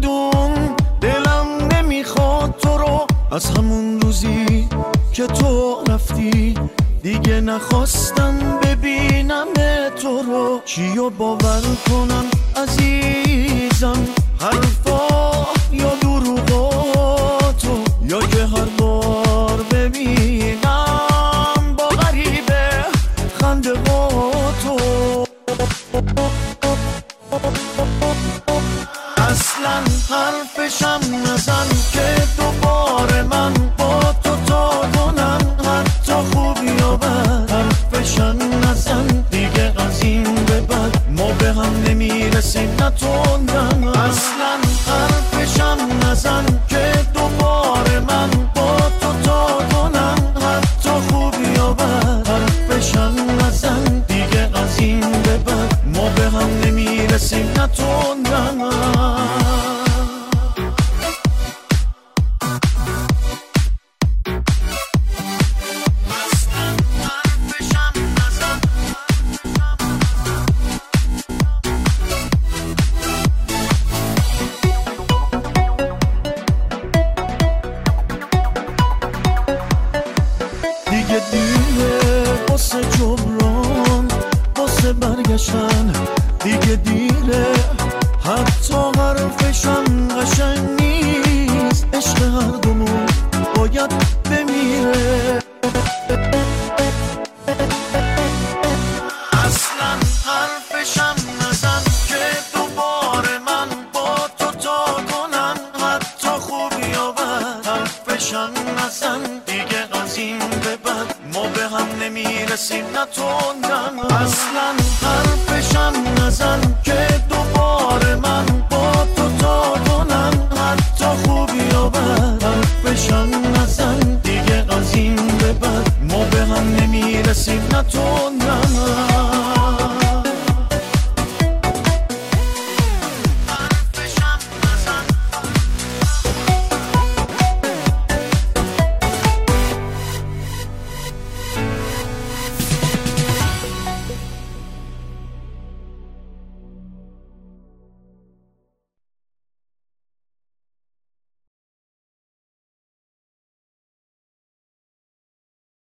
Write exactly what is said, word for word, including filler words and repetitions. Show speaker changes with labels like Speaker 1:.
Speaker 1: بدون دلم نمیخواد تو رو. از همون روزی که تو رفتی دیگه نخواستم ببینم تو رو. چیو باور کنم عزیزم، حرفا یا دروغاتو، یا که هر بار ببینم با غریبه خنده با تو. اصلا حرفشم نزن که دوباره من با تو تا کنم، حتی خوب یا بد. حرفشم نزن دیگه از این به بعد ما به هم نمیرسیم نتوندم. اصلا حرفشم نزن که دوباره من با تو تا کنم، حتی خوب یا بد. حرفشم نزن دیگه از این به بعد ما به هم نمیرسیم نتوندم. دیگه دیره واسه جبران، واسه برگشتن دیگه دیره. حتی حرفشم قشنگ نیست، عشق هر دومون باید بمیره. اصلا حرفشم نزن که دوباره من با تو تا کنم، حتی خوب یا بد. حرفشم نزن دیگه از این به بعد ما به هم نمیرسیم نتوندم. اصلا